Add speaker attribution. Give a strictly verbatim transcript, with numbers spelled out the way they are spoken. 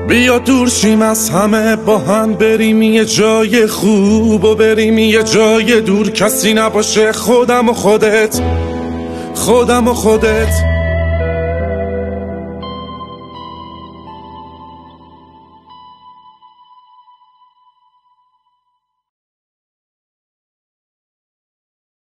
Speaker 1: بیا دور شیم از همه، با هم بریم یه جای خوب و بریم یه جای دور، کسی نباشه، خودم و خودت، خودم و خودت.